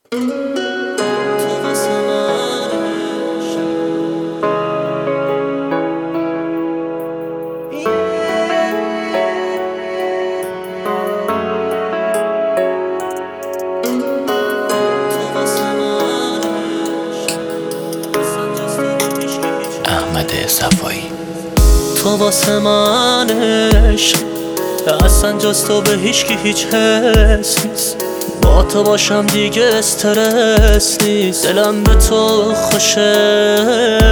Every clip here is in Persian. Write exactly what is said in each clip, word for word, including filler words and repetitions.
احمد صفایی. تو واسه من عشق، اصلا جز تو به هیچکی هیچ حس نیست. با تو باشم دیگه استرس نیست. دلم به تو خوشه،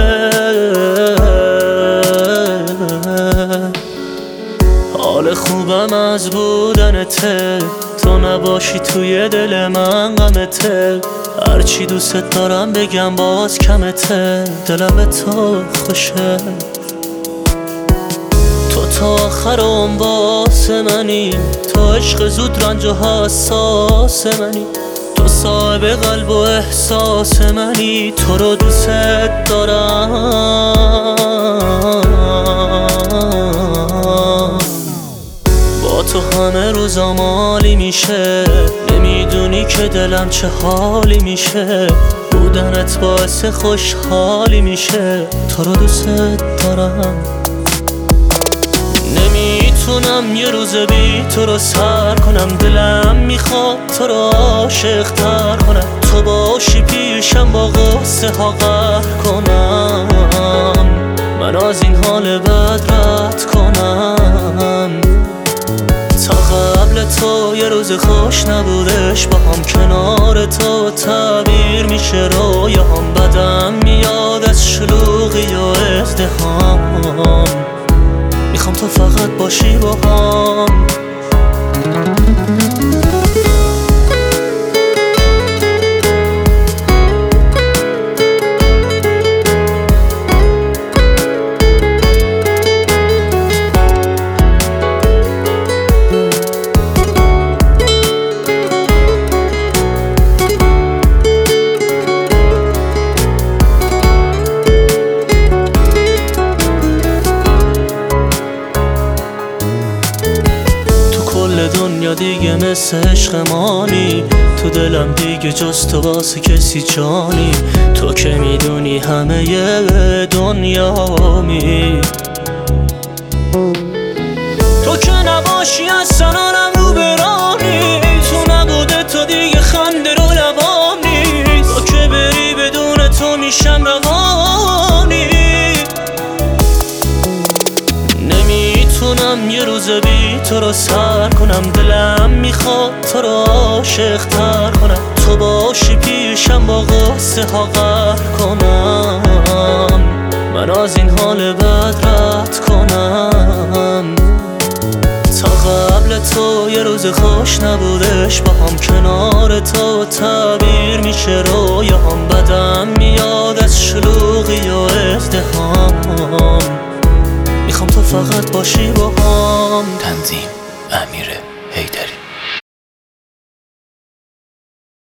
حال خوبم از بودنته. تو نباشی توی دل من غمته. هرچی دوست دارم بگم باز کمته. دلم به تو خوشه، تو تا آخر عمر واسه منی. تو عشق زود رنج و حساس منی. تو صاحب قلب و احساس منی. تو رو دوست دارم. با تو همه روزا مالی میشه. نمیدونی که دلم چه حالی میشه. بودنت باعث خوشحالی میشه. تو رو دوست دارم. نمیتونم یه روز بی تو رو سر کنم. دلم میخواد تو رو عاشق تر کنم. تو باشی پیشم با غصه ها قهر کنم. من از این حال بد رد کنم. تا قبل تو یه روز خوش نبودش با هم. کنار تو تعبیر میشه رویام. بدم میاد از شلوغی و ازدحام. میخوام تو فقط باشی با هم. دنیا دیگه مثل عشق مانی. تو دلم دیگه جز تو واسه کسی جانی. تو که میدونی همه دنیامی. تو که نباشی اصلا آنم رو برانی. تو نبوده تو دیگه خنده رو لبام نیست. تو که بری بدون تو میشم روانی. نمیتونم یه روز بی تو رو سر کنم. دلم میخواد تو رو عاشق تر کنم. تو باشی پیشم با غصه ها قهر کنم. من از این حال بد رد کنم. تا قبل تو یه روز خوش نبودش با هم. کنار تو تعبیر میشه رویام. بدم میاد از شلوغی و ازدحام. میخوام تو فقط باشی با هم. تنظیم امیر حیدری.